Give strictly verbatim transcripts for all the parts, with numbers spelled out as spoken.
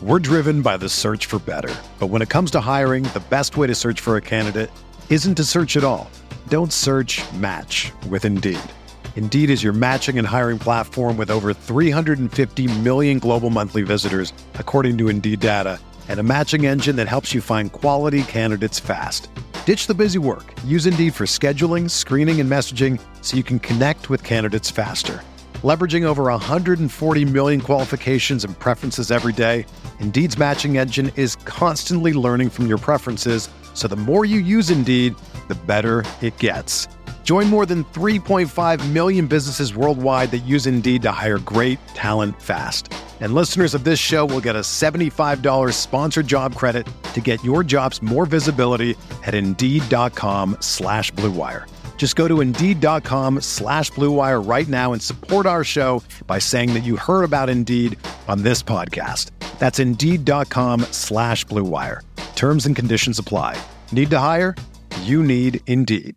We're driven by the search for better. But when it comes to hiring, the best way to search for a candidate isn't to search at all. Don't search, match with Indeed. Indeed is your matching and hiring platform with over three hundred fifty million global monthly visitors, according to Indeed data, and a matching engine that helps you find quality candidates fast. Ditch the busy work. Use Indeed for scheduling, screening, and messaging so you can connect with candidates faster. Leveraging over one hundred forty million qualifications and preferences every day, Indeed's matching engine is constantly learning from your preferences, so the more you use Indeed, the better it gets. Join more than three point five million businesses worldwide that use Indeed to hire great talent fast. And listeners of this show will get a seventy-five dollars sponsored job credit to get your jobs more visibility at Indeed.com slash Blue Wire. Just go to Indeed.com slash Blue Wire right now and support our show by saying that you heard about Indeed on this podcast. That's Indeed.com slash Blue Wire. Terms and conditions apply. Need to hire? You need Indeed.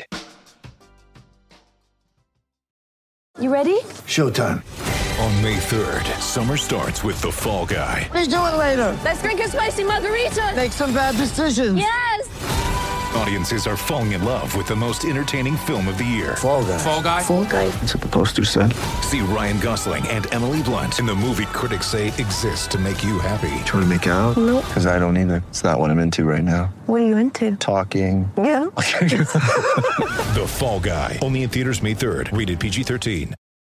You ready? Showtime. On May third, summer starts with The Fall Guy. Let's do it later. Let's drink a spicy margarita. Make some bad decisions. Yes! Audiences are falling in love with the most entertaining film of the year. Fall Guy. Fall Guy? Fall Guy. That's what the poster said. See Ryan Gosling and Emily Blunt in the movie critics say exists to make you happy. Trying to make it out? Nope. Because I don't either. It's not what I'm into right now. What are you into? Talking. Yeah. The Fall Guy. Only in theaters May third. Rated P G thirteen.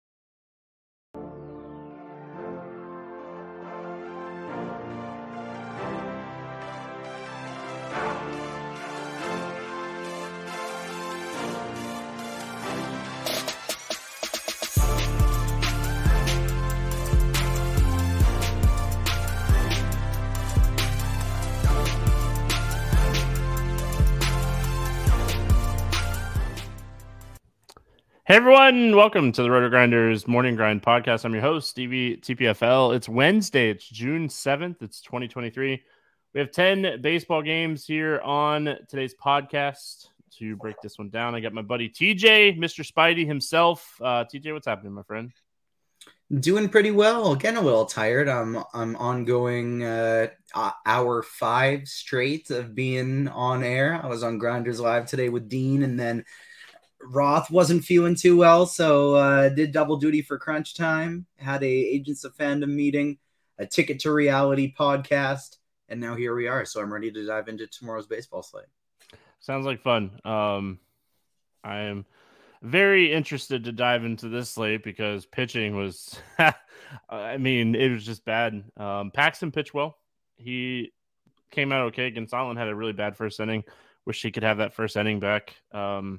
Hey everyone, welcome to the Roto Grinders Morning Grind Podcast. I'm your host, Stevie T P F L. It's Wednesday, it's June seventh, it's twenty twenty-three. We have ten baseball games here on today's podcast. To break this one down, I got my buddy T J, Mister Spidey himself. Uh, T J, what's happening, my friend? Doing pretty well. Getting a little tired. I'm I'm ongoing uh, hour five straight of being on air. I was on Grinders Live today with Dean, and then Roth wasn't feeling too well, so uh, did double duty for Crunch Time. Had a Agents of Fandom meeting, a Ticket to Reality podcast, and now here we are. So I'm ready to dive into tomorrow's baseball slate. Sounds like fun. Um, I am very interested to dive into this slate because pitching was, I mean, it was just bad. Um, Paxton pitched well. He came out okay against Island, had a really bad first inning. Wish he could have that first inning back. Um,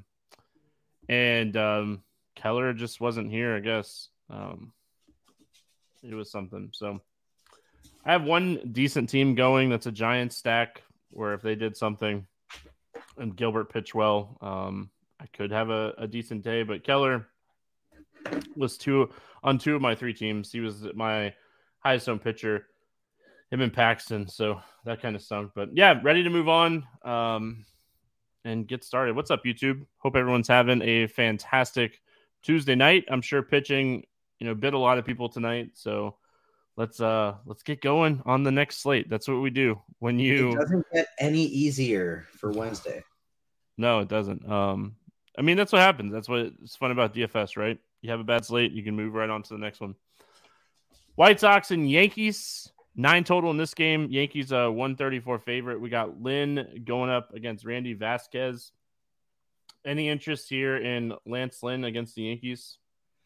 And um, Keller just wasn't here, I guess. Um, it was something. So I have one decent team going. That's a giant stack where if they did something and Gilbert pitched well, um, I could have a, a decent day. But Keller was two on two of my three teams. He was my highest owned pitcher, him and Paxton. So that kind of stunk. But yeah, ready to move on. Um, And get started. What's up, YouTube? Hope everyone's having a fantastic Tuesday night. I'm sure pitching, you know, bit a lot of people tonight. So let's uh let's get going on the next slate. That's what we do when you. It doesn't get any easier for Wednesday. No, it doesn't. Um, I mean that's what happens. That's what it's fun about D F S, right? You have a bad slate, you can move right on to the next one. White Sox and Yankees. Nine total in this game. Yankees a one thirty-four favorite. We got Lynn going up against Randy Vasquez. Any interest here in Lance Lynn against the Yankees?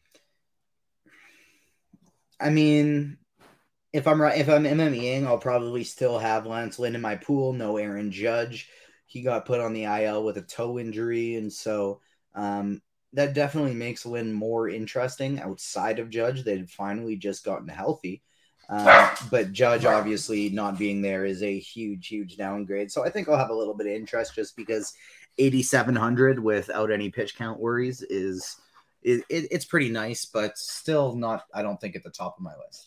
I mean, if I'm right, if I'm MMEing, I'll probably still have Lance Lynn in my pool. No Aaron Judge. He got put on the I L with a toe injury, and so um, that definitely makes Lynn more interesting outside of Judge. They'd finally just gotten healthy. Uh, but Judge obviously not being there is a huge, huge downgrade. So I think I'll have a little bit of interest just because eighty-seven hundred without any pitch count worries is, it, it, it's pretty nice, but still not, I don't think, at the top of my list.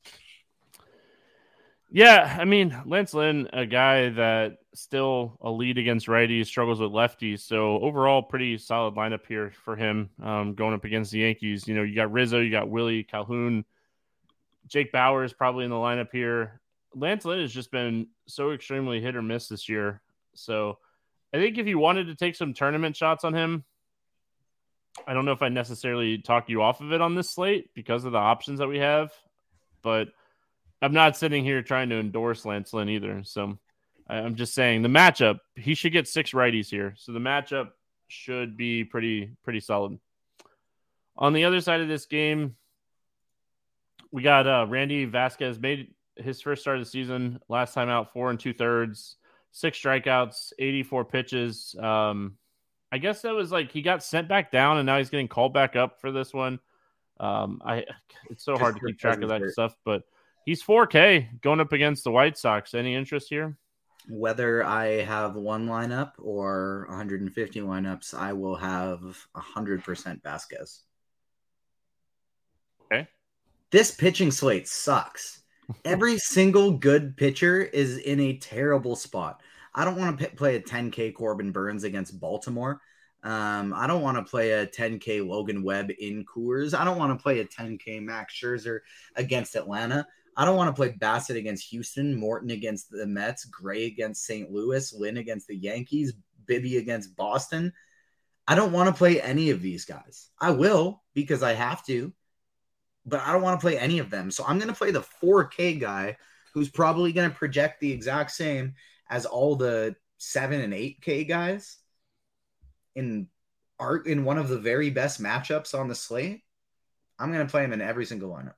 Yeah, I mean, Lance Lynn, a guy that still a lead against righties, struggles with lefties. So overall, pretty solid lineup here for him um, going up against the Yankees. You know, you got Rizzo, you got Willie Calhoun. Jake Bauer is probably in the lineup here. Lance Lynn has just been so extremely hit or miss this year. So I think if you wanted to take some tournament shots on him, I don't know if I necessarily talk you off of it on this slate because of the options that we have, but I'm not sitting here trying to endorse Lance Lynn either. So I'm just saying the matchup, he should get six righties here. So the matchup should be pretty, pretty solid. On the other side of this game, we got uh, Randy Vasquez made his first start of the season. Last time out, four and two thirds, six strikeouts, eighty-four pitches. Um, I guess that was like he got sent back down, and now he's getting called back up for this one. Um, I it's so hard to keep track of that stuff, but he's four K going up against the White Sox. Any interest here? Whether I have one lineup or one hundred fifty lineups, I will have one hundred percent Vasquez. Okay. This pitching slate sucks. Every single good pitcher is in a terrible spot. I don't want to p- play a ten K Corbin Burns against Baltimore. Um, I don't want to play a ten K Logan Webb in Coors. I don't want to play a ten K Max Scherzer against Atlanta. I don't want to play Bassett against Houston, Morton against the Mets, Gray against Saint Louis, Lynn against the Yankees, Bibby against Boston. I don't want to play any of these guys. I will because I have to, but I don't want to play any of them. So I'm going to play the four K guy who's probably going to project the exact same as all the seven and eight K guys in art in one of the very best matchups on the slate. I'm going to play him in every single lineup.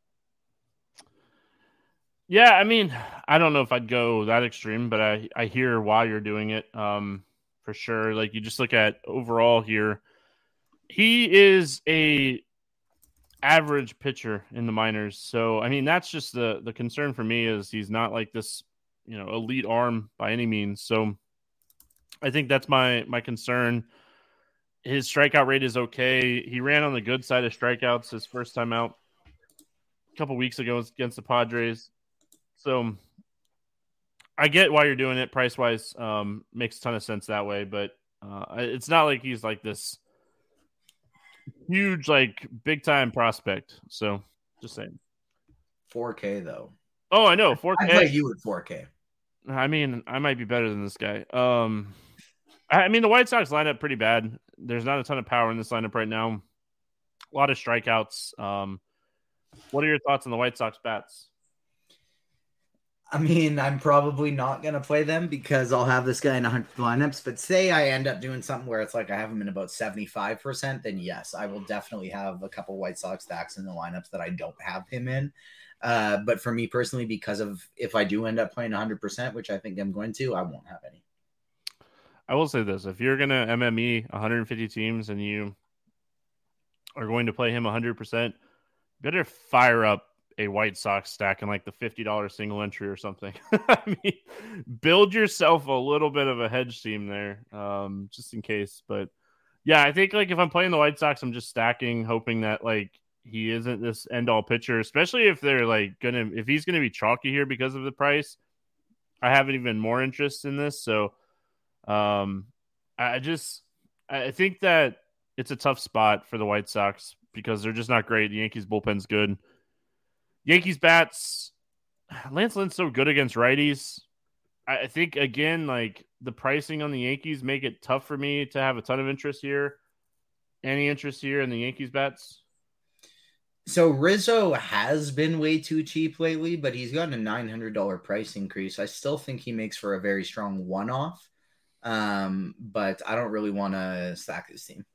Yeah, I mean, I don't know if I'd go that extreme, but I, I hear why you're doing it. Um, for sure. Like you just look at overall here, he is a average pitcher in the minors. So, I mean, that's just the, the concern for me is he's not like this, you know, elite arm by any means. So I think that's my, my concern. His strikeout rate is okay. He ran on the good side of strikeouts his first time out a couple weeks ago against the Padres. So I get why you're doing it price wise. Um, makes a ton of sense that way, but uh, it's not like he's like this huge, like big time prospect. So just saying. four K though. Oh, I know. four K. I play you at four K. I mean, I might be better than this guy. Um, I mean, the White Sox lineup pretty bad. There's not a ton of power in this lineup right now. A lot of strikeouts. Um, what are your thoughts on the White Sox bats? I mean, I'm probably not going to play them because I'll have this guy in one hundred lineups. But say I end up doing something where it's like I have him in about seventy-five percent, then yes, I will definitely have a couple White Sox stacks in the lineups that I don't have him in. Uh, but for me personally, because of if I do end up playing one hundred percent, which I think I'm going to, I won't have any. I will say this. If you're going to M M E one hundred fifty teams and you are going to play him one hundred percent, better fire up a White Sox stack in like the fifty dollars single entry or something. I mean, build yourself a little bit of a hedge team there, um, just in case. But yeah, I think like if I'm playing the White Sox, I'm just stacking, hoping that like he isn't this end all pitcher, especially if they're like gonna if he's gonna be chalky here because of the price. I have even more interest in this, so um, I just I think that it's a tough spot for the White Sox because they're just not great. The Yankees bullpen's good. Yankees bats, Lance Lynn's so good against righties. I think, again, like the pricing on the Yankees make it tough for me to have a ton of interest here. Any interest here in the Yankees bats? So Rizzo has been way too cheap lately, but he's gotten a nine hundred dollars price increase. I still think he makes for a very strong one-off, um, but I don't really want to stack this team.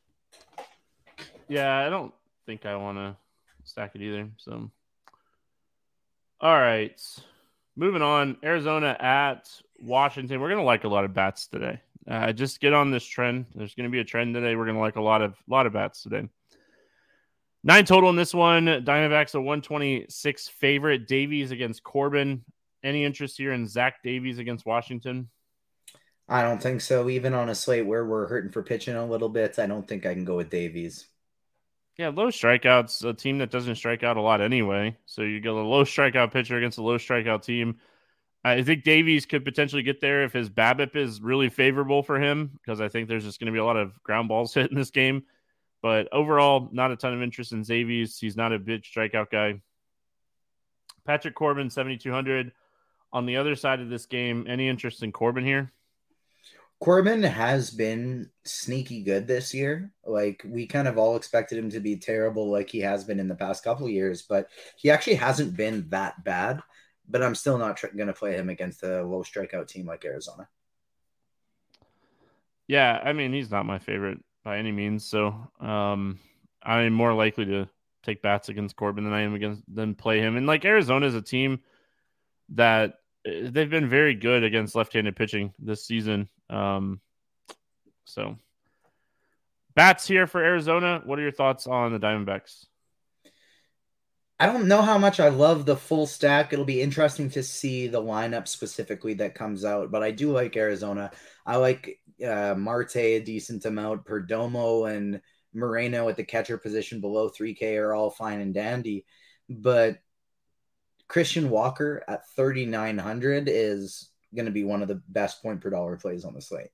Yeah, I don't think I want to stack it either, so... All right, moving on. Arizona at Washington. We're going to like a lot of bats today. Uh, just get on this trend. There's going to be a trend today. We're going to like a lot of lot of bats today. Nine total in this one. Diamondbacks a one twenty-six favorite. Davies against Corbin. Any interest here in Zach Davies against Washington? I don't think so. Even on a slate where we're hurting for pitching a little bit, I don't think I can go with Davies. Yeah, low strikeouts, a team that doesn't strike out a lot anyway. So you get a low strikeout pitcher against a low strikeout team. I think Davies could potentially get there if his BABIP is really favorable for him, because I think there's just going to be a lot of ground balls hit in this game. But overall, not a ton of interest in Davies. He's not a big strikeout guy. Patrick Corbin, seventy-two hundred. On the other side of this game, any interest in Corbin here? Corbin has been sneaky good this year. Like, we kind of all expected him to be terrible like he has been in the past couple of years, but he actually hasn't been that bad. But I'm still not tr- going to play him against a low strikeout team like Arizona. Yeah, I mean, he's not my favorite by any means, so um, I'm more likely to take bats against Corbin than I am against than play him. And like Arizona is a team that they've been very good against left-handed pitching this season. Um, so bats here for Arizona. What are your thoughts on the Diamondbacks? I don't know how much I love the full stack. It'll be interesting to see the lineup specifically that comes out, but I do like Arizona. I like uh, Marte a decent amount. Perdomo and Moreno at the catcher position below three K are all fine and dandy, but Christian Walker at thirty-nine hundred is going to be one of the best point per dollar plays on the slate.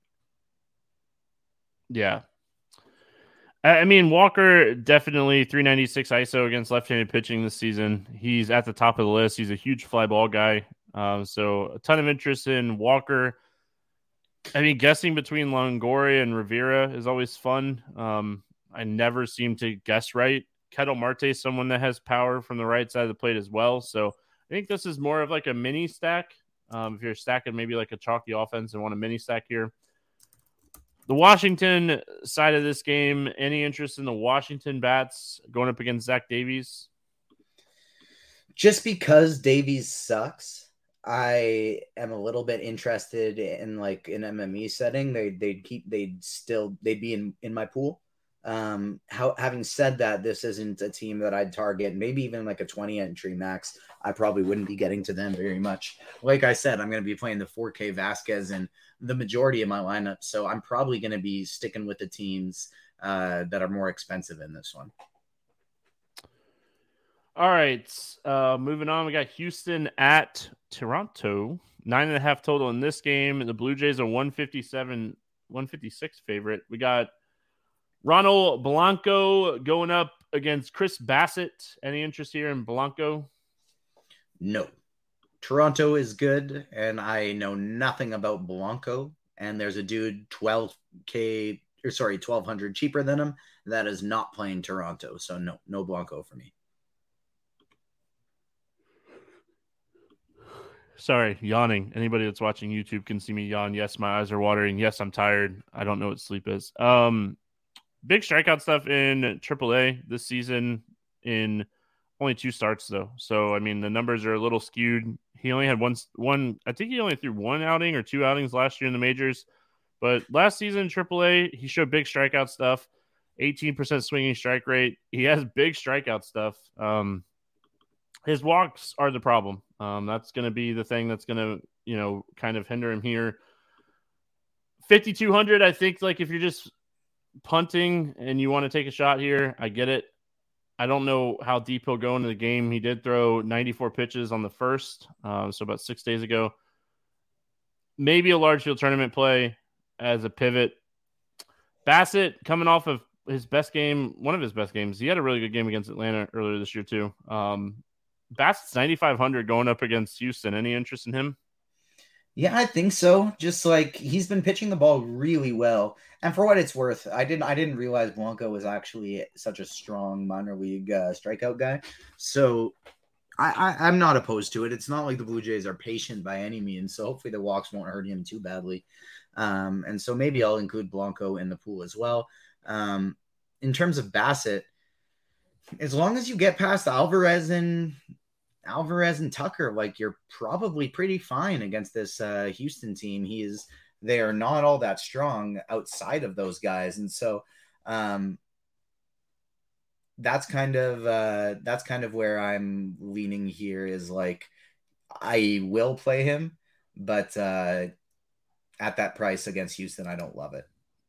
Yeah. I mean, Walker definitely three ninety-six I S O against left-handed pitching this season. He's at the top of the list. He's a huge fly ball guy. Um, so a ton of interest in Walker. I mean, guessing between Longoria and Rivera is always fun. Um, I never seem to guess right. Ketel Marte is someone that has power from the right side of the plate as well. So I think this is more of like a mini stack. Um, if you're stacking maybe like a chalky offense and want a mini stack here. The Washington side of this game, any interest in the Washington bats going up against Zach Davies? Just because Davies sucks, I am a little bit interested in like an M M E setting. They they'd keep they'd still they'd be in, in my pool. Um, how, having said that, this isn't a team that I'd target. Maybe even like a twenty entry max. I probably wouldn't be getting to them very much. Like I said, I'm going to be playing the four K Vasquez in the majority of my lineup, so I'm probably going to be sticking with the teams uh, that are more expensive in this one. All right, uh, moving on. We got Houston at Toronto. Nine and a half total in this game. The Blue Jays are one fifty-seven, one fifty-six favorite. We got Ronald Blanco going up against Chris Bassett. Any interest here in Blanco? No. Toronto is good, and I know nothing about Blanco. And there's a dude twelve K or sorry, twelve hundred cheaper than him that is not playing Toronto. So no, no Blanco for me. Sorry, yawning. Anybody that's watching YouTube can see me yawn. Yes, my eyes are watering. Yes, I'm tired. I don't know what sleep is. Um, big strikeout stuff in triple A this season in only two starts, though. So, I mean, the numbers are a little skewed. He only had one, one. I think he only threw one outing or two outings last year in the majors. But last season in triple A, he showed big strikeout stuff, eighteen percent swinging strike rate. He has big strikeout stuff. Um, his walks are the problem. Um, that's going to be the thing that's going to, you know, kind of hinder him here. fifty-two hundred, I think, like, if you're just punting and you want to take a shot here, I get it. I don't know how deep he'll go into the game. He did throw ninety-four pitches on the first, um, so about six days ago. Maybe a large field tournament play as a pivot. Bassett coming off of his best game, one of his best games. He had a really good game against Atlanta earlier this year too. Um, Bassett's ninety-five hundred going up against Houston. Any interest in him? Yeah, I think so. Just like he's been pitching the ball really well. And for what it's worth, I didn't I didn't realize Blanco was actually such a strong minor league uh, strikeout guy. So I, I, I'm not opposed to it. It's not like the Blue Jays are patient by any means. So hopefully the walks won't hurt him too badly. Um, and so maybe I'll include Blanco in the pool as well. Um, in terms of Bassett, as long as you get past Alvarez and Alvarez and Tucker, like, you're probably pretty fine against this uh, Houston team. He is, they are not all that strong outside of those guys. And so um, that's kind of, uh, that's kind of where I'm leaning here is like, I will play him, but uh, at that price against Houston, I don't love it.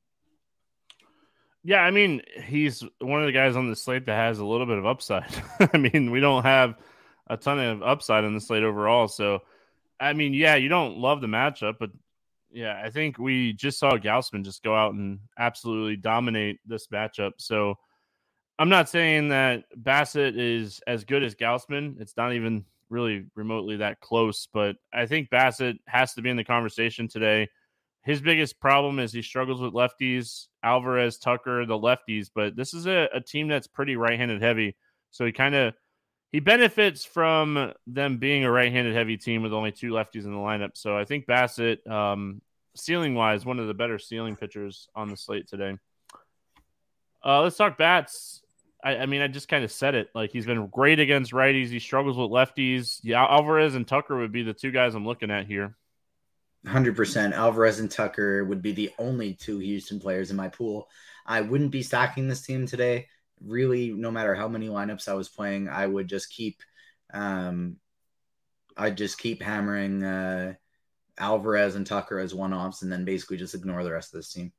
Yeah, I mean, he's one of the guys on the slate that has a little bit of upside. I mean, we don't have a ton of upside on the slate overall. So, I mean, yeah, you don't love the matchup, but yeah, I think we just saw Gausman just go out and absolutely dominate this matchup. So I'm not saying that Bassett is as good as Gausman. It's not even really remotely that close. But I think Bassitt has to be in the conversation today. His biggest problem is he struggles with lefties, Alvarez, Tucker, the lefties. But this is a, a team that's pretty right-handed heavy. So he kind of he benefits from them being a right-handed heavy team with only two lefties in the lineup. So I think Bassitt, um, ceiling-wise, one of the better ceiling pitchers on the slate today. Uh, let's talk bats. I, I mean, I just kind of said it. Like, he's been great against righties. He struggles with lefties. Yeah, Alvarez and Tucker would be the two guys I'm looking at here. one hundred percent. Alvarez and Tucker would be the only two Houston players in my pool. I wouldn't be stacking this team today. Really, no matter how many lineups I was playing, I would just keep um, I'd just keep hammering uh, Alvarez and Tucker as one-offs and then basically just ignore the rest of this team.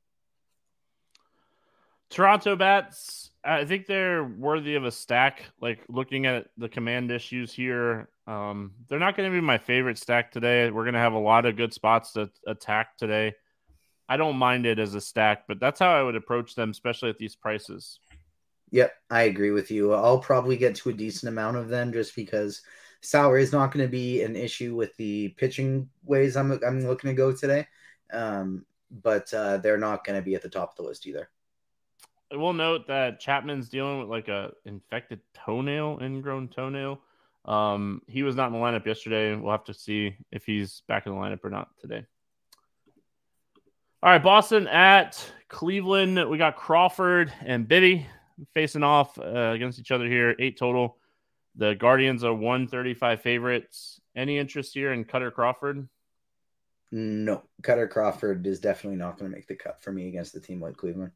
Toronto bats, I think they're worthy of a stack. Like, looking at the command issues here, um, they're not going to be my favorite stack today. We're going to have a lot of good spots to attack today. I don't mind it as a stack, but that's how I would approach them, especially at these prices. Yep, I agree with you. I'll probably get to a decent amount of them just because salary is not going to be an issue with the pitching ways I'm I'm looking to go today. Um, but uh, they're not going to be at the top of the list either. I will note that Chapman's dealing with like a infected toenail, ingrown toenail. Um, he was not in the lineup yesterday. We'll have to see if he's back in the lineup or not today. All right, Boston at Cleveland. We got Crawford and Bibby facing off uh, against each other here. Eight total. The Guardians are one thirty-five favorites. Any interest here in Cutter Crawford? No, Cutter Crawford is definitely not going to make the cut for me against a team like Cleveland.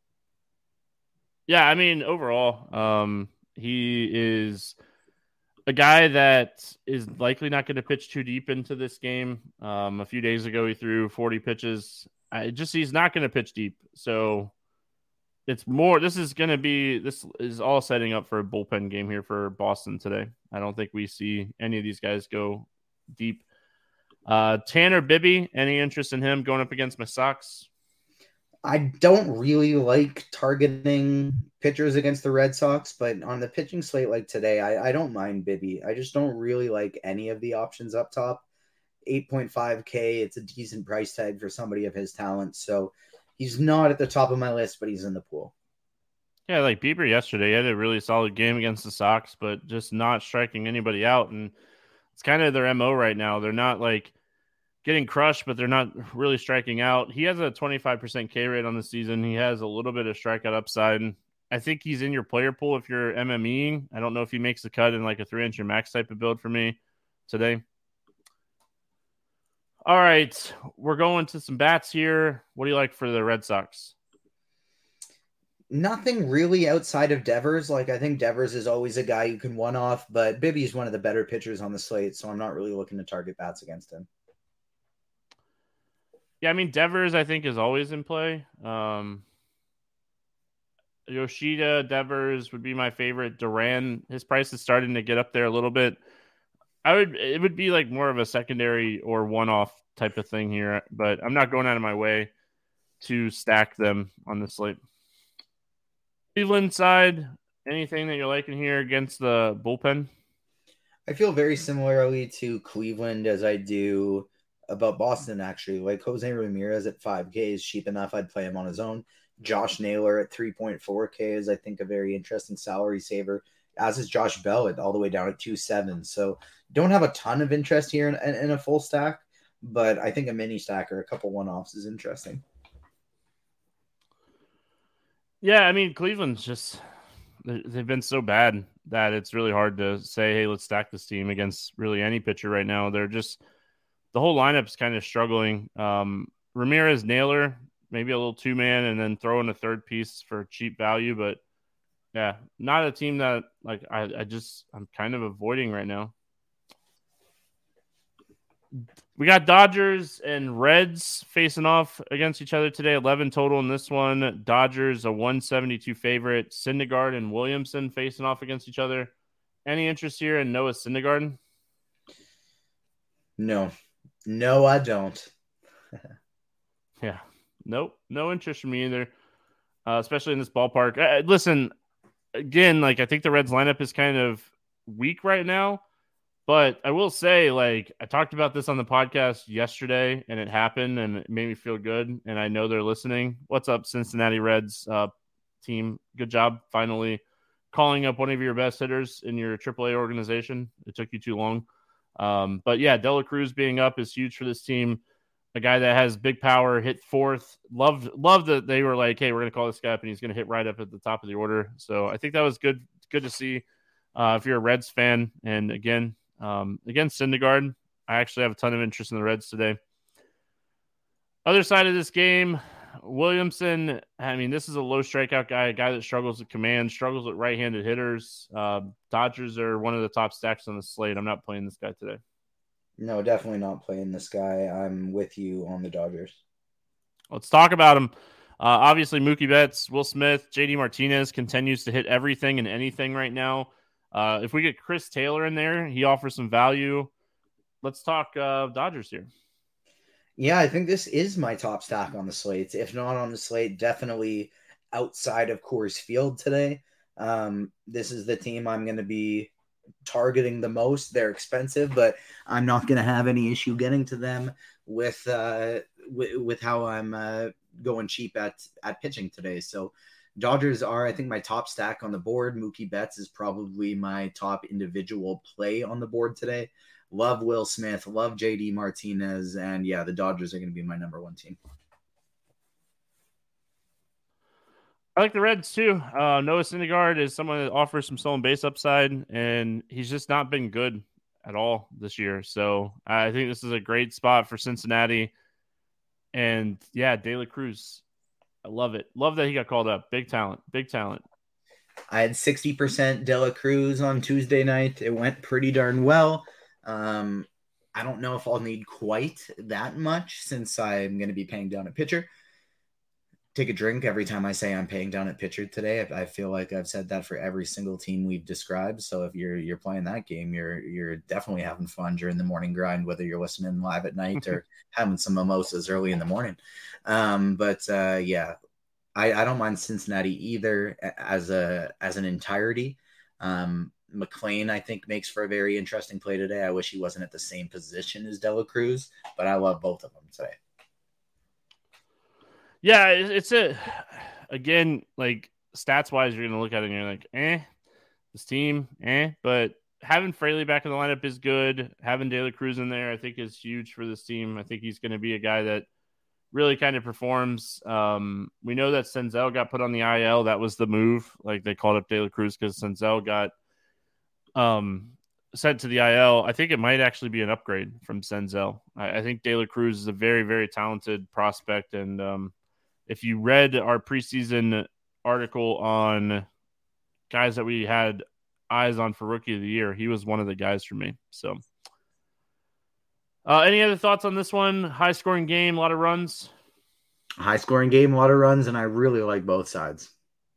Yeah, I mean, overall, um, he is a guy that is likely not going to pitch too deep into this game. Um, a few days ago, he threw forty pitches. I just he's not going to pitch deep. So it's more. This is going to be. This is all setting up for a bullpen game here for Boston today. I don't think we see any of these guys go deep. Uh, Tanner Bibby, any interest in him going up against my Sox? I don't really like targeting pitchers against the Red Sox, but on the pitching slate like today, I, I don't mind Bibby. I just don't really like any of the options up top. eight point five K, it's a decent price tag for somebody of his talent. So he's not at the top of my list, but he's in the pool. Yeah, like Bieber yesterday, he had a really solid game against the Sox, but just not striking anybody out. And it's kind of their M O right now. They're not like getting crushed, but they're not really striking out. He has a twenty-five percent K rate on the season. He has a little bit of strikeout upside. I think he's in your player pool if you're MMEing. I don't know if he makes the cut in like a three inch max type of build for me today. All right, we're going to some bats here. What do you like for the Red Sox? Nothing really outside of Devers. Like, I think Devers is always a guy you can one off, but Bibby is one of the better pitchers on the slate, so I'm not really looking to target bats against him. Yeah, I mean, Devers, I think, is always in play. Um, Yoshida, Devers would be my favorite. Duran, his price is starting to get up there a little bit. I would, it would be like more of a secondary or one-off type of thing here, but I'm not going out of my way to stack them on the slate. Cleveland side, anything that you're liking here against the bullpen? I feel very similarly to Cleveland as I do about Boston, actually. Like, Jose Ramirez at five K is cheap enough. I'd play him on his own. Josh Naylor at three point four K is, I think, a very interesting salary saver, as is Josh Bell at all the way down at two point seven. So don't have a ton of interest here in, in, in a full stack, but I think a mini stack or a couple one-offs is interesting. Yeah, I mean, Cleveland's just – they've been so bad that it's really hard to say, hey, let's stack this team against really any pitcher right now. They're just – the whole lineup's kind of struggling. Um, Ramirez, Naylor, maybe a little two-man, and then throw in a third piece for cheap value. But, yeah, not a team that, like, I, I just – I'm kind of avoiding right now. We got Dodgers and Reds facing off against each other today. eleven total in this one. Dodgers a one seventy-two favorite. Syndergaard and Williamson facing off against each other. Any interest here in Noah Syndergaard? No. No, I don't. Yeah. Nope. No interest from me either, uh, especially in this ballpark. Uh, listen, again, like I think the Reds lineup is kind of weak right now. But I will say, like, I talked about this on the podcast yesterday, and it happened, and it made me feel good, and I know they're listening. What's up, Cincinnati Reds uh, team? Good job finally calling up one of your best hitters in your triple A organization. It took you too long. Um, but, yeah, De La Cruz being up is huge for this team. A guy that has big power, hit fourth. Loved, loved that they were like, hey, we're going to call this guy up, and he's going to hit right up at the top of the order. So I think that was good, good to see uh, if you're a Reds fan. And, again, Um, against Syndergaard, I actually have a ton of interest in the Reds today. Other side of this game, Williamson, I mean, this is a low strikeout guy, a guy that struggles with command, struggles with right-handed hitters. Uh, Dodgers are one of the top stacks on the slate. I'm not playing this guy today. No, definitely not playing this guy. I'm with you on the Dodgers. Let's talk about him. Uh, obviously, Mookie Betts, Will Smith, J D Martinez continues to hit everything and anything right now. Uh, if we get Chris Taylor in there, he offers some value. Let's talk uh, Dodgers here. Yeah, I think this is my top stack on the slate. If not on the slate, definitely outside of Coors Field today. Um, this is the team I'm going to be targeting the most. They're expensive, but I'm not going to have any issue getting to them with uh, w- with how I'm uh, going cheap at at pitching today. So Dodgers are, I think, my top stack on the board. Mookie Betts is probably my top individual play on the board today. Love Will Smith, love J D Martinez, and yeah, the Dodgers are going to be my number one team. I like the Reds too. Uh, Noah Syndergaard is someone that offers some stolen base upside, and he's just not been good at all this year. So I think this is a great spot for Cincinnati. And yeah, De La Cruz. I love it. Love that he got called up. Big talent. Big talent. I had sixty percent De La Cruz on Tuesday night. It went pretty darn well. Um, I don't know if I'll need quite that much since I'm going to be paying down a pitcher. Take a drink every time I say I'm paying down at pitcher today. I feel like I've said that for every single team we've described. So if you're you're playing that game, you're you're definitely having fun during the morning grind, whether you're listening live at night or having some mimosas early in the morning. Um, but uh, yeah, I, I don't mind Cincinnati either as a as an entirety. Um, McLean, I think, makes for a very interesting play today. I wish he wasn't at the same position as De La Cruz, but I love both of them today. Yeah, it's a, again, like stats wise, you're going to look at it and you're like, eh, this team, eh. But having Fraley back in the lineup is good. Having De La Cruz in there, I think, is huge for this team. I think he's going to be a guy that really kind of performs. Um, we know that Senzel got put on the I L. That was the move. Like they called up De La Cruz because Senzel got um, sent to the I L. I think it might actually be an upgrade from Senzel. I, I think De La Cruz is a very, very talented prospect. And um, if you read our preseason article on guys that we had eyes on for Rookie of the Year, he was one of the guys for me. So uh, any other thoughts on this one? High scoring game, a lot of runs. High scoring game, a lot of runs, and I really like both sides.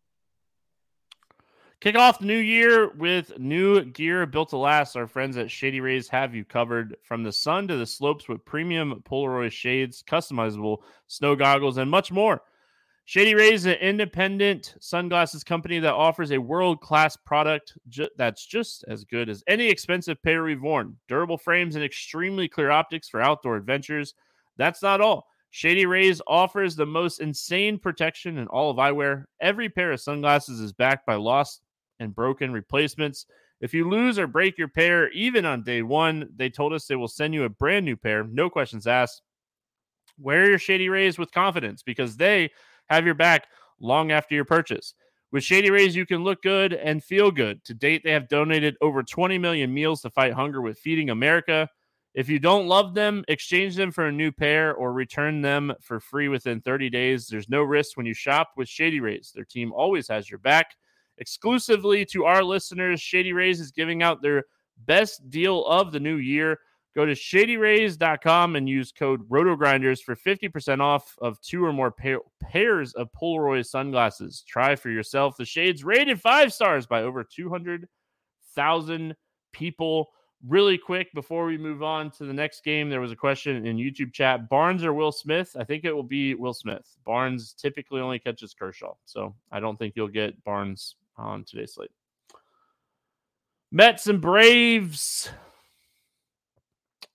Kick off the new year with new gear built to last. Our friends at Shady Rays have you covered from the sun to the slopes with premium Polaroid shades, customizable snow goggles, and much more. Shady Rays is an independent sunglasses company that offers a world-class product ju- that's just as good as any expensive pair we've worn. Durable frames and extremely clear optics for outdoor adventures. That's not all. Shady Rays offers the most insane protection in all of eyewear. Every pair of sunglasses is backed by lost and broken replacements. If you lose or break your pair, even on day one, they told us they will send you a brand new pair. No questions asked. Wear your Shady Rays with confidence because they have your back long after your purchase. With Shady Rays, you can look good and feel good. To date, they have donated over twenty million meals to fight hunger with Feeding America. If you don't love them, exchange them for a new pair or return them for free within thirty days. There's no risk when you shop with Shady Rays. Their team always has your back. Exclusively to our listeners, Shady Rays is giving out their best deal of the new year. Go to shady rays dot com and use code RotoGrinders for fifty percent off of two or more pa- pairs of Polaroid sunglasses. Try for yourself. The shades rated five stars by over two hundred thousand people. Really quick, before we move on to the next game, there was a question in YouTube chat. Barnes or Will Smith? I think it will be Will Smith. Barnes typically only catches Kershaw, so I don't think you'll get Barnes on today's slate. Mets and Braves.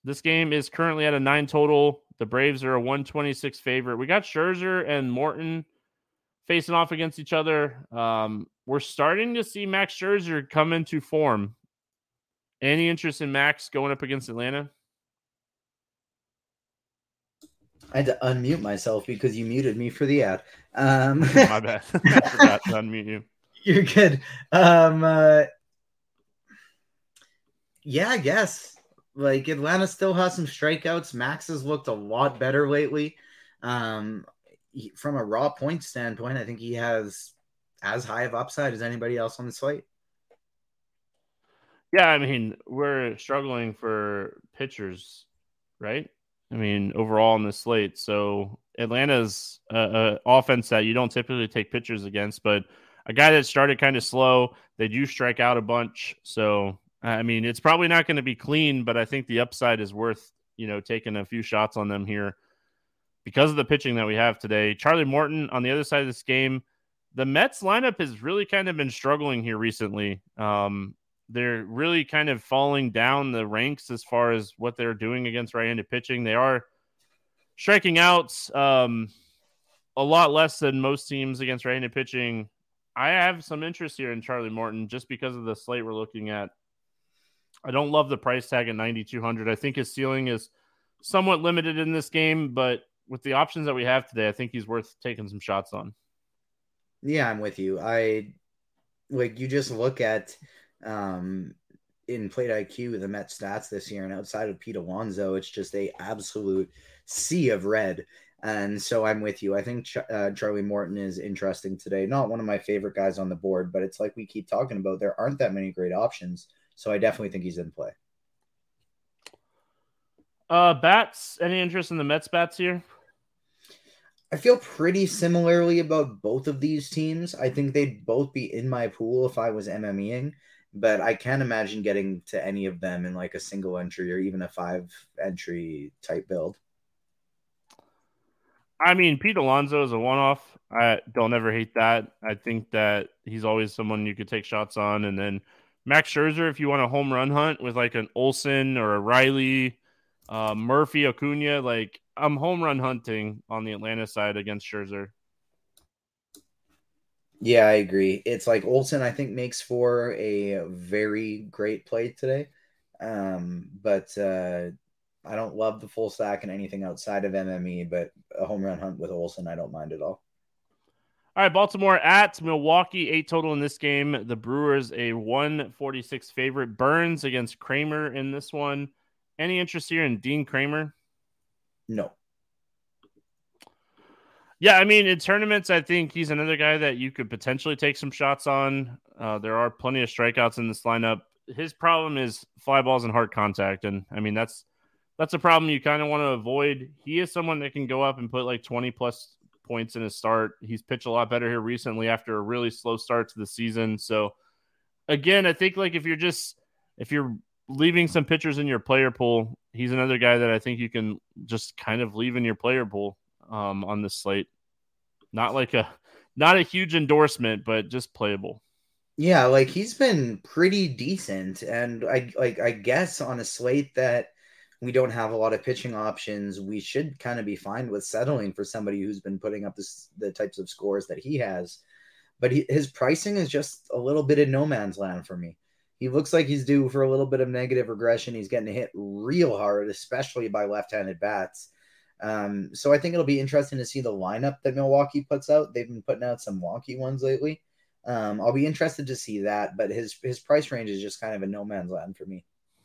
This game is currently at a nine total. The Braves are a one twenty-six favorite. We got Scherzer and Morton facing off against each other. Um, we're starting to see Max Scherzer come into form. Any interest in Max going up against Atlanta? I had to unmute myself because you muted me for the ad. Um, My bad. I forgot to unmute you. You're good. Um, uh, yeah, I guess. Like, Atlanta still has some strikeouts. Max has looked a lot better lately. Um, he, from a raw point standpoint, I think he has as high of upside as anybody else on the slate. Yeah, I mean, we're struggling for pitchers, right? I mean, overall on the slate. So Atlanta's uh, a offense that you don't typically take pitchers against, but a guy that started kind of slow, they do strike out a bunch. So, I mean, it's probably not going to be clean, but I think the upside is worth, you know, taking a few shots on them here because of the pitching that we have today. Charlie Morton on the other side of this game, the Mets lineup has really kind of been struggling here recently. Um, They're really kind of falling down the ranks as far as what they're doing against right-handed pitching. They are striking out um, a lot less than most teams against right-handed pitching. I have some interest here in Charlie Morton just because of the slate we're looking at. I don't love the price tag at ninety-two hundred. I think his ceiling is somewhat limited in this game, but with the options that we have today, I think he's worth taking some shots on. Yeah, I'm with you. I like you just look at um in Plate I Q the Mets stats this year, and outside of Pete Alonso, it's just a absolute sea of red. And so I'm with you. I think Ch- uh, Charlie Morton is interesting today. Not one of my favorite guys on the board, but it's like we keep talking about, there aren't that many great options. So I definitely think he's in play. Uh, bats, any interest in the Mets bats here? I feel pretty similarly about both of these teams. I think they'd both be in my pool if I was MMEing, but I can't imagine getting to any of them in like a single entry or even a five entry type build. I mean, Pete Alonso is a one-off. I don't ever hate that. I think that he's always someone you could take shots on. And then Max Scherzer, if you want a home run hunt with like an Olsen or a Riley, uh, Murphy, Acuna, like I'm home run hunting on the Atlanta side against Scherzer. Yeah, I agree. It's like Olsen, I think, makes for a very great play today. Um, but uh, I don't love the full stack and anything outside of M M E, but a home run hunt with Olsen, I don't mind at all. All right, Baltimore at Milwaukee, eight total in this game. The Brewers a one forty-six favorite. Burns against Kramer in this one. Any interest here in Dean Kramer? No. Yeah, I mean, in tournaments, I think he's another guy that you could potentially take some shots on. Uh, there are plenty of strikeouts in this lineup. His problem is fly balls and hard contact, and I mean that's that's a problem you kind of want to avoid. He is someone that can go up and put like twenty plus points in his start. He's pitched a lot better here recently after a really slow start to the season. So again, I think like if you're just if you're leaving some pitchers in your player pool, he's another guy that I think you can just kind of leave in your player pool um, on this slate. Not like a not a huge endorsement, but just playable. Yeah, like he's been pretty decent, and I like I guess on a slate that we don't have a lot of pitching options, we should kind of be fine with settling for somebody who's been putting up this, the types of scores that he has. But he, his pricing is just a little bit in no man's land for me. He looks like he's due for a little bit of negative regression. He's getting hit real hard, especially by left-handed bats. Um, so I think it'll be interesting to see the lineup that Milwaukee puts out. They've been putting out some wonky ones lately. Um, I'll be interested to see that, but his his price range is just kind of a no man's land for me.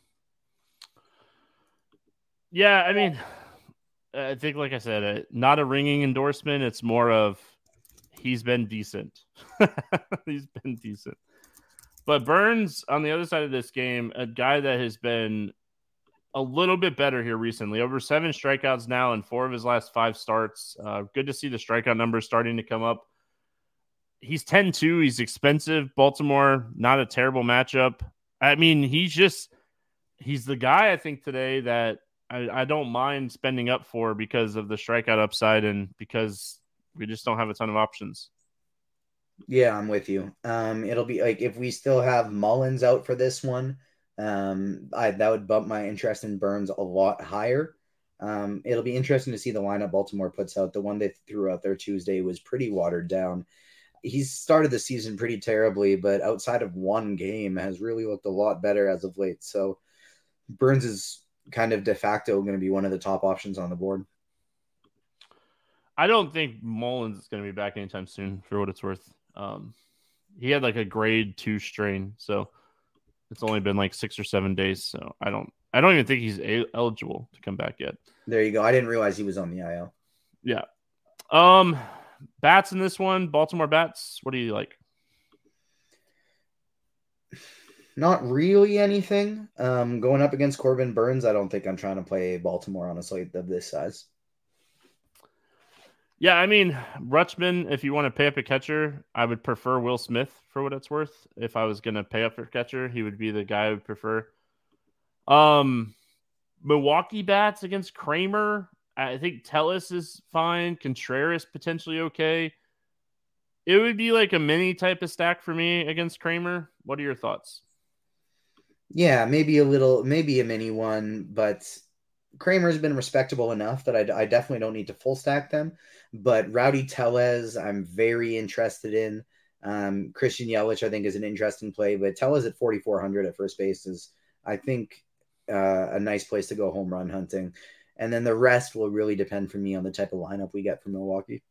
Yeah, I mean, I think, like I said, uh, not a ringing endorsement. It's more of he's been decent. He's been decent. But Burns, on the other side of this game, a guy that has been a little bit better here recently. Over seven strikeouts now in four of his last five starts. Uh, good to see the strikeout numbers starting to come up. He's ten two. He's expensive. Baltimore, not a terrible matchup. I mean, he's just – he's the guy, I think, today that I, I don't mind spending up for because of the strikeout upside and because we just don't have a ton of options. Yeah, I'm with you. Um, it'll be like if we still have Mullins out for this one, Um, I, that would bump my interest in Burns a lot higher. Um, it'll be interesting to see the lineup Baltimore puts out. The one they threw out there Tuesday was pretty watered down. He's started the season pretty terribly, but outside of one game has really looked a lot better as of late. So Burns is kind of de facto going to be one of the top options on the board. I don't think Mullins is going to be back anytime soon, for what it's worth. Um, he had like a grade two strain, so it's only been like six or seven days. So I don't, I don't even think he's a- eligible to come back yet. There you go. I didn't realize he was on the I L. Yeah. Um, bats in this one, Baltimore bats. What do you like? Not really anything. Um, going up against Corbin Burns, I don't think I'm trying to play Baltimore on a slate of this size. Yeah, I mean, Rutschman, if you want to pay up a catcher, I would prefer Will Smith for what it's worth. If I was going to pay up for a catcher, he would be the guy I would prefer. Um, Milwaukee bats against Kramer. I think Tellis is fine. Contreras potentially okay. It would be like a mini type of stack for me against Kramer. What are your thoughts? Yeah, maybe a little, maybe a mini one, but Kramer's been respectable enough that I, I definitely don't need to full stack them. But Rowdy Tellez, I'm very interested in. Um, Christian Yelich, I think, is an interesting play, but Tellez at forty-four hundred at first base is, I think, uh, a nice place to go home run hunting. And then the rest will really depend for me on the type of lineup we get from Milwaukee.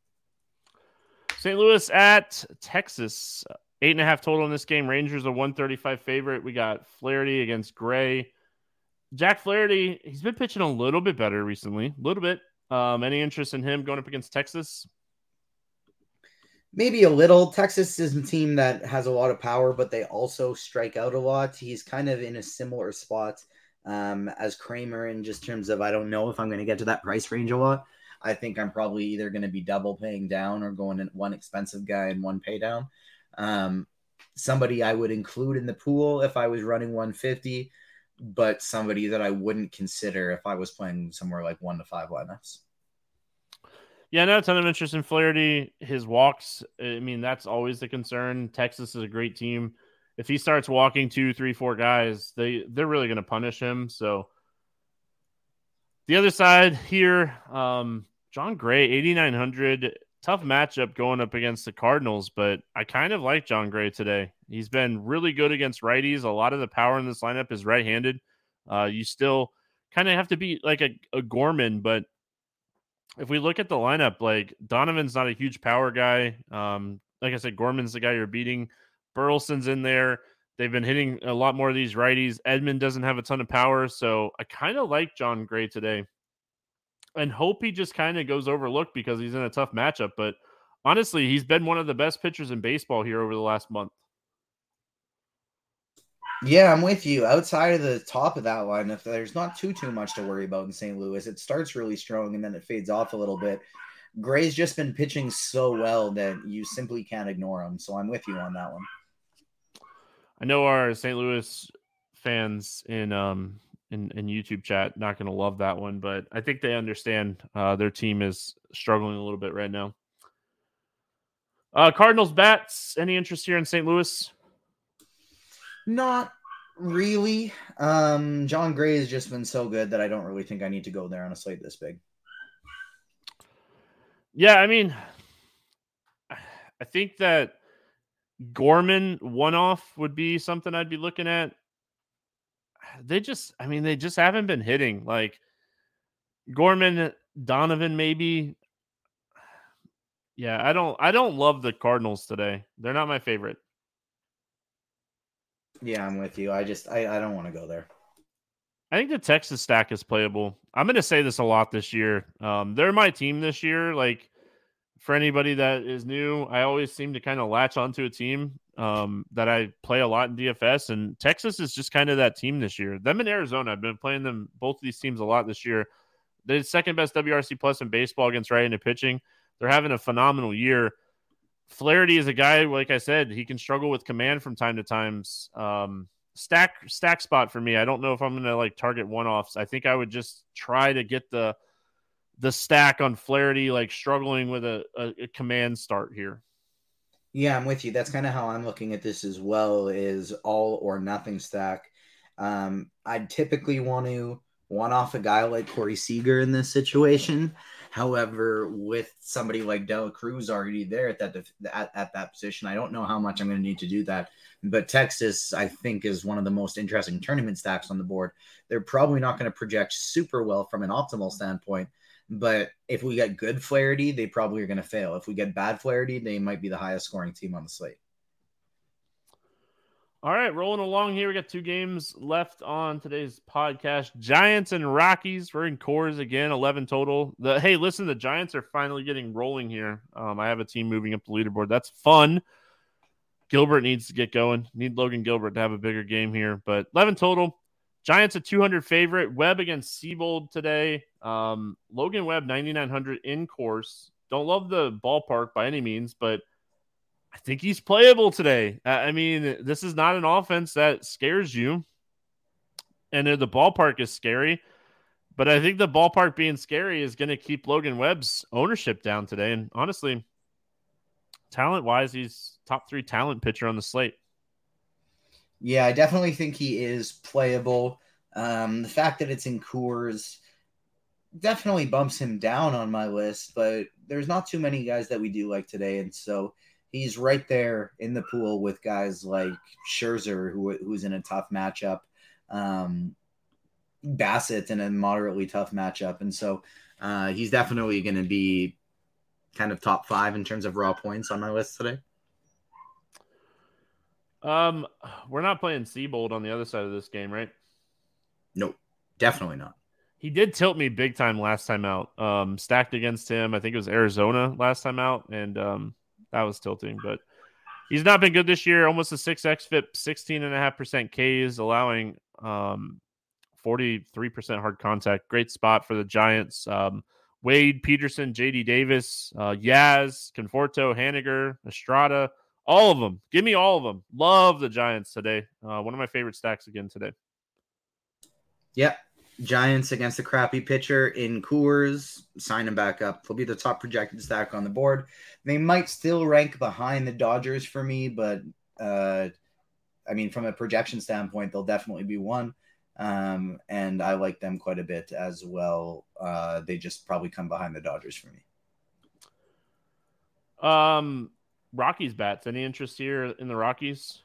Saint Louis at Texas. Eight and a half total in this game. Rangers a one thirty-five favorite. We got Flaherty against Gray. Jack Flaherty, he's been pitching a little bit better recently. A little bit. Um, any interest in him going up against Texas? Maybe a little. Texas is a team that has a lot of power, but they also strike out a lot. He's kind of in a similar spot um, as Kramer in just terms of I don't know if I'm going to get to that price range a lot. I think I'm probably either going to be double paying down or going in one expensive guy and one pay down. Um, somebody I would include in the pool if I was running one fifty, but somebody that I wouldn't consider if I was playing somewhere like one to five lineups. Yeah, not a ton of interest in Flaherty. His walks, I mean, that's always the concern. Texas is a great team. If he starts walking two, three, four guys, they, they're really going to punish him. So the other side here, um, John Gray, eighty-nine hundred. Tough matchup going up against the Cardinals, but I kind of like John Gray today. He's been really good against righties. A lot of the power in this lineup is right-handed. Uh, you still kind of have to be like a, a Gorman, but if we look at the lineup, like Donovan's not a huge power guy. Um, like I said, Gorman's the guy you're beating. Burleson's in there. They've been hitting a lot more of these righties. Edmund doesn't have a ton of power, so I kind of like John Gray today. And hope he just kind of goes overlooked because he's in a tough matchup. But honestly, he's been one of the best pitchers in baseball here over the last month. Yeah, I'm with you. Outside of the top of that lineup, there's not too, too much to worry about in Saint Louis. It starts really strong and then it fades off a little bit. Gray's just been pitching so well that you simply can't ignore him. So I'm with you on that one. I know our Saint Louis fans in um in, in YouTube chat not going to love that one, but I think they understand uh, their team is struggling a little bit right now. Uh, Cardinals bats. Any interest here in Saint Louis? Not really. Um, John Gray has just been so good that I don't really think I need to go there on a slate this big. Yeah, I mean, I think that Gorman one-off would be something I'd be looking at. They just, I mean, they just haven't been hitting. Like Gorman, Donovan, maybe. Yeah, I don't, I don't love the Cardinals today. They're not my favorite. Yeah, I'm with you. I just, I, I don't want to go there. I think the Texas stack is playable. I'm going to say this a lot this year. Um, they're my team this year. Like for anybody that is new, I always seem to kind of latch onto a team um, that I play a lot in D F S, and Texas is just kind of that team this year. Them in Arizona, I've been playing them, both of these teams a lot this year. They're the second best W R C plus in baseball against right-handed pitching. They're having a phenomenal year. Flaherty is a guy, like I said, he can struggle with command from time to times. Um, stack stack spot for me. I don't know if I'm going to like target one-offs. I think I would just try to get the the stack on Flaherty, like struggling with a, a, a command start here. Yeah, I'm with you. That's kind of how I'm looking at this as well, is all or nothing stack. Um, I'd typically want to one off a guy like Corey Seager in this situation. However, with somebody like Dela Cruz already there at that at, at that position, I don't know how much I'm going to need to do that. But Texas, I think, is one of the most interesting tournament stacks on the board. They're probably not going to project super well from an optimal standpoint. But if we get good Flaherty, they probably are going to fail. If we get bad Flaherty, they might be the highest scoring team on the slate. All right, rolling along here. We got two games left on today's podcast. Giants and Rockies. We're in Coors again, eleven total. The Hey, listen, the Giants are finally getting rolling here. Um, I have a team moving up the leaderboard. That's fun. Gilbert needs to get going. Need Logan Gilbert to have a bigger game here. But eleven total. Giants a two hundred favorite. Webb against Seabold today. Um, Logan Webb, ninety-nine hundred in Coors. Don't love the ballpark by any means, but I think he's playable today. I mean, this is not an offense that scares you. And the ballpark is scary. But I think the ballpark being scary is going to keep Logan Webb's ownership down today. And honestly, talent-wise, he's top three talent pitcher on the slate. Yeah, I definitely think he is playable. Um, the fact that it's in Coors definitely bumps him down on my list. But there's not too many guys that we do like today. And so he's right there in the pool with guys like Scherzer, who who's in a tough matchup, um, Bassett in a moderately tough matchup. And so uh, he's definitely going to be kind of top five in terms of raw points on my list today. Um, we're not playing Seabold on the other side of this game, right? Nope, definitely not. He did tilt me big time last time out. Um, stacked against him. I think it was Arizona last time out. And, um, that was tilting, but he's not been good this year. Almost a six X F I P, sixteen point five percent Ks, allowing um, forty-three percent hard contact. Great spot for the Giants. Um, Wade, Peterson, J D Davis, uh, Yaz, Conforto, Haniger, Estrada, all of them. Give me all of them. Love the Giants today. Uh, one of my favorite stacks again today. Yep. Giants against a crappy pitcher in Coors, sign him back up. They'll be the top projected stack on the board. They might still rank behind the Dodgers for me, but uh, I mean, from a projection standpoint, they'll definitely be one. Um, and I like them quite a bit as well. Uh, they just probably come behind the Dodgers for me. Um, Rockies bats. Any interest here in the Rockies?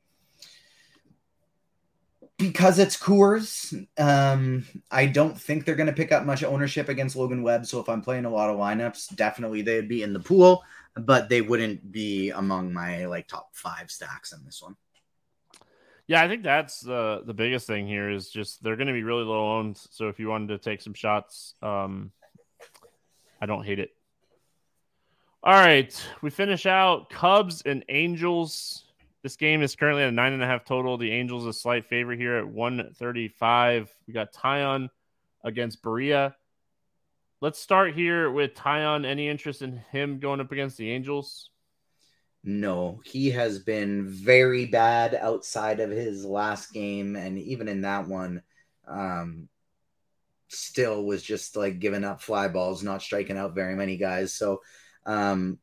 Because it's Coors, um, I don't think they're going to pick up much ownership against Logan Webb. So if I'm playing a lot of lineups, definitely they'd be in the pool, but they wouldn't be among my like top five stacks in this one. Yeah, I think that's the the biggest thing here is just they're going to be really low owned. So if you wanted to take some shots, um, I don't hate it. All right, we finish out Cubs and Angels. This game is currently at a nine and a half total. The Angels a slight favorite here at one thirty-five. We got Tyon against Berea. Let's start here with Tyon. Any interest in him going up against the Angels? No, he has been very bad outside of his last game. And even in that one, um, still was just like giving up fly balls, not striking out very many guys. So, um,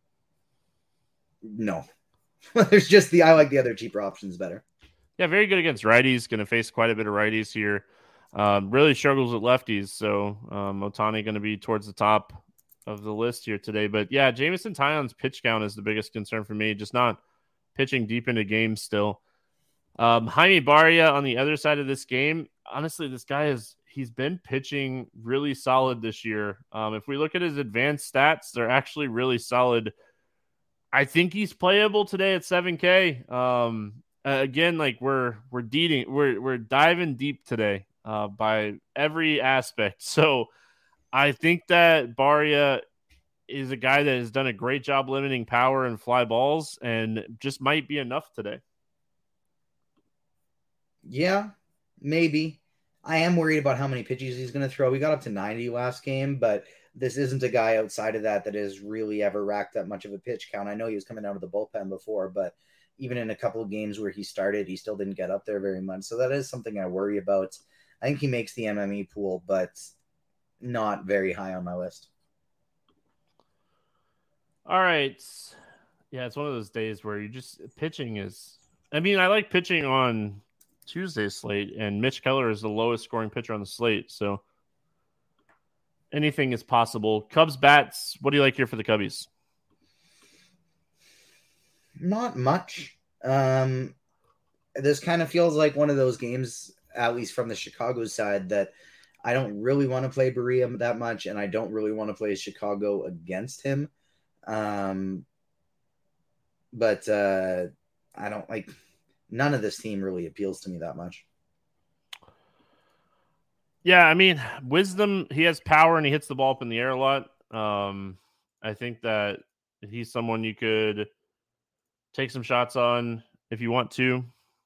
no. There's just the I like the other cheaper options better. Yeah, very good against righties. Going to face quite a bit of righties here. Um, really struggles with lefties. So um, Ohtani going to be towards the top of the list here today. But yeah, Jameson Tyon's pitch count is the biggest concern for me. Just not pitching deep into games still. Um, Jaime Barria on the other side of this game. Honestly, this guy is he's been pitching really solid this year. Um, if we look at his advanced stats, they're actually really solid. I think he's playable today at seven K. Um, uh, again, like we're we're deeding, we're we're diving deep today uh, by every aspect. So I think that Barria is a guy that has done a great job limiting power and fly balls, and just might be enough today. Yeah, maybe. I am worried about how many pitches he's going to throw. We got up to ninety last game, but this isn't a guy outside of that that has really ever racked up much of a pitch count. I know he was coming out of the bullpen before, but even in a couple of games where he started, he still didn't get up there very much. So that is something I worry about. I think he makes the M M E pool, but not very high on my list. All right. Yeah, it's one of those days where you just pitching is. I mean, I like pitching on Tuesday slate, and Mitch Keller is the lowest scoring pitcher on the slate. So anything is possible. Cubs bats. What do you like here for the Cubbies? Not much. Um, this kind of feels like one of those games, at least from the Chicago side, that I don't really want to play Berea that much, and I don't really want to play Chicago against him. Um, but uh, I don't like none of this team really appeals to me that much. Yeah, I mean, Wisdom, he has power and he hits the ball up in the air a lot. Um, I think that he's someone you could take some shots on if you want to.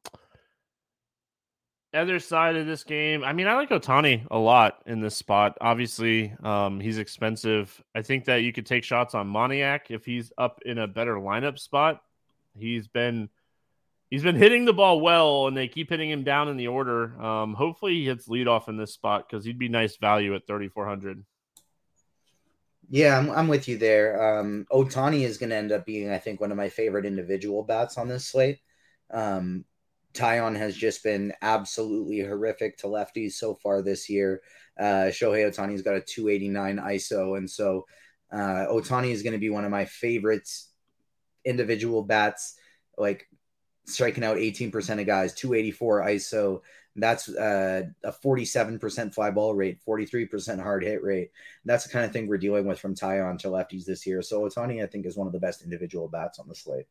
Other side of this game, I mean, I like Ohtani a lot in this spot. Obviously, um, he's expensive. I think that you could take shots on Moniak if he's up in a better lineup spot. He's been he's been hitting the ball well, and they keep hitting him down in the order. Um, hopefully, he hits leadoff in this spot because he'd be nice value at thirty-four hundred. Yeah, I'm, I'm with you there. Um, Ohtani is going to end up being, I think, one of my favorite individual bats on this slate. Um, Tyon has just been absolutely horrific to lefties so far this year. Uh, Shohei Ohtani's got a two eighty-nine I S O, and so uh, Ohtani is going to be one of my favorites individual bats, like striking out eighteen percent of guys, two eighty-four I S O. That's uh, a forty-seven percent fly ball rate, forty-three percent hard hit rate. That's the kind of thing we're dealing with from Tyon to lefties this year. So Ohtani, I think, is one of the best individual bats on the slate.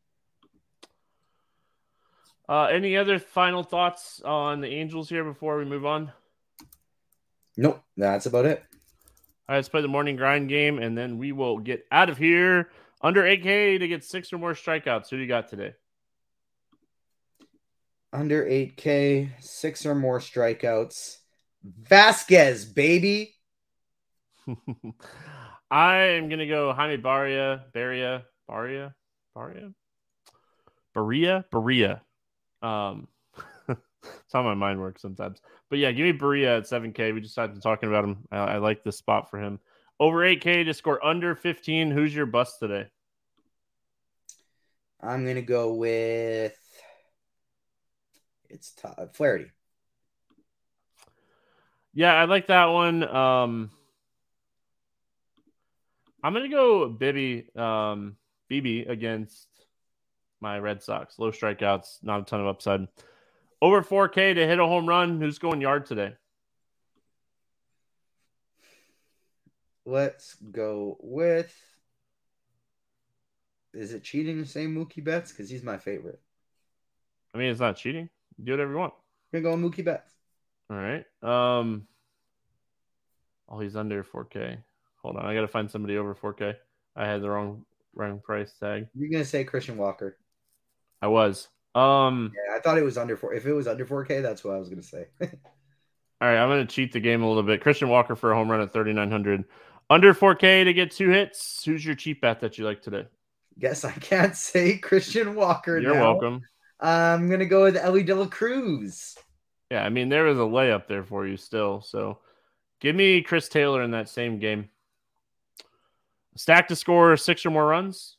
Uh, any other final thoughts on the Angels here before we move on? Nope, that's about it. All right, let's play the morning grind game, and then we will get out of here. Under eight K to get six or more strikeouts. Who do you got today? Under eight K, six or more strikeouts. Vasquez, baby. I am going to go Jaime Barria, Barria, Barria, Barria, Barria, Barria. Um, it's how my mind works sometimes. But yeah, give me Barria at seven K. We just started talking about him. I, I like this spot for him. Over eight K to score under fifteen. Who's your bust today? I'm going to go with it's Todd Flaherty. Yeah, I like that one. Um, I'm going to go Bibby, um, B B against my Red Sox. Low strikeouts, not a ton of upside. Over four K to hit a home run. Who's going yard today? Let's go with. Is it cheating to say Mookie Betts? Because he's my favorite. I mean, it's not cheating. Do whatever you want. We're going to go with Mookie Betts. All right. Um. Oh, he's under four K. Hold on. I got to find somebody over four K. I had the wrong wrong price tag. You're going to say Christian Walker. I was. Um. Yeah, I thought it was under four. If it was under four K, that's what I was going to say. All right. I'm going to cheat the game a little bit. Christian Walker for a home run at thirty-nine hundred. Under four K to get two hits. Who's your cheap bet that you like today? Guess I can't say Christian Walker. You're now. welcome. I'm going to go with Ellie De La Cruz. Yeah, I mean, there was a layup there for you still. So give me Chris Taylor in that same game. Stack to score six or more runs.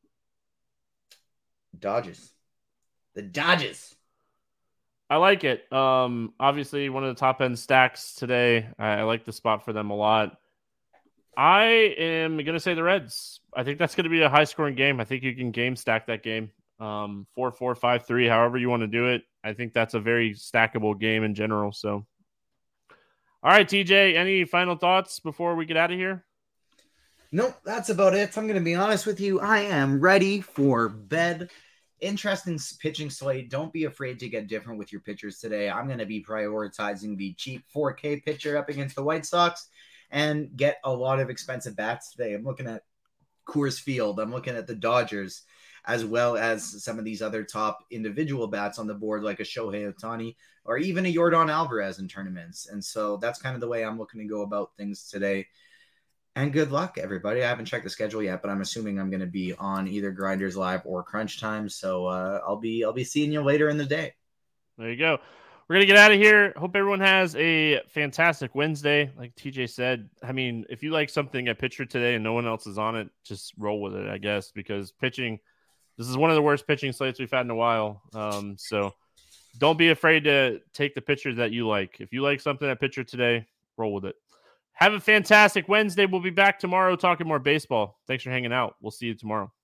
Dodgers. The Dodgers. I like it. Um, obviously, one of the top end stacks today. I, I like the spot for them a lot. I am going to say the Reds. I think that's going to be a high scoring game. I think you can game stack that game. Um, four, four, five, three, however you want to do it. I think that's a very stackable game in general. So, all right, T J, any final thoughts before we get out of here? Nope, that's about it. I'm going to be honest with you. I am ready for bed. Interesting pitching slate. Don't be afraid to get different with your pitchers today. I'm going to be prioritizing the cheap four K pitcher up against the White Sox and get a lot of expensive bats today. I'm looking at Coors Field. I'm looking at the Dodgers, as well as some of these other top individual bats on the board, like a Shohei Ohtani or even a Yordan Alvarez in tournaments. And so that's kind of the way I'm looking to go about things today. And good luck, everybody. I haven't checked the schedule yet, but I'm assuming I'm going to be on either Grinders Live or Crunch Time. So uh, I'll be I'll be seeing you later in the day. There you go. We're going to get out of here. Hope everyone has a fantastic Wednesday. Like T J said, I mean, if you like something at pitcher today and no one else is on it, just roll with it, I guess, because pitching, this is one of the worst pitching slates we've had in a while. Um, so don't be afraid to take the pitcher that you like. If you like something at pitcher today, roll with it. Have a fantastic Wednesday. We'll be back tomorrow talking more baseball. Thanks for hanging out. We'll see you tomorrow.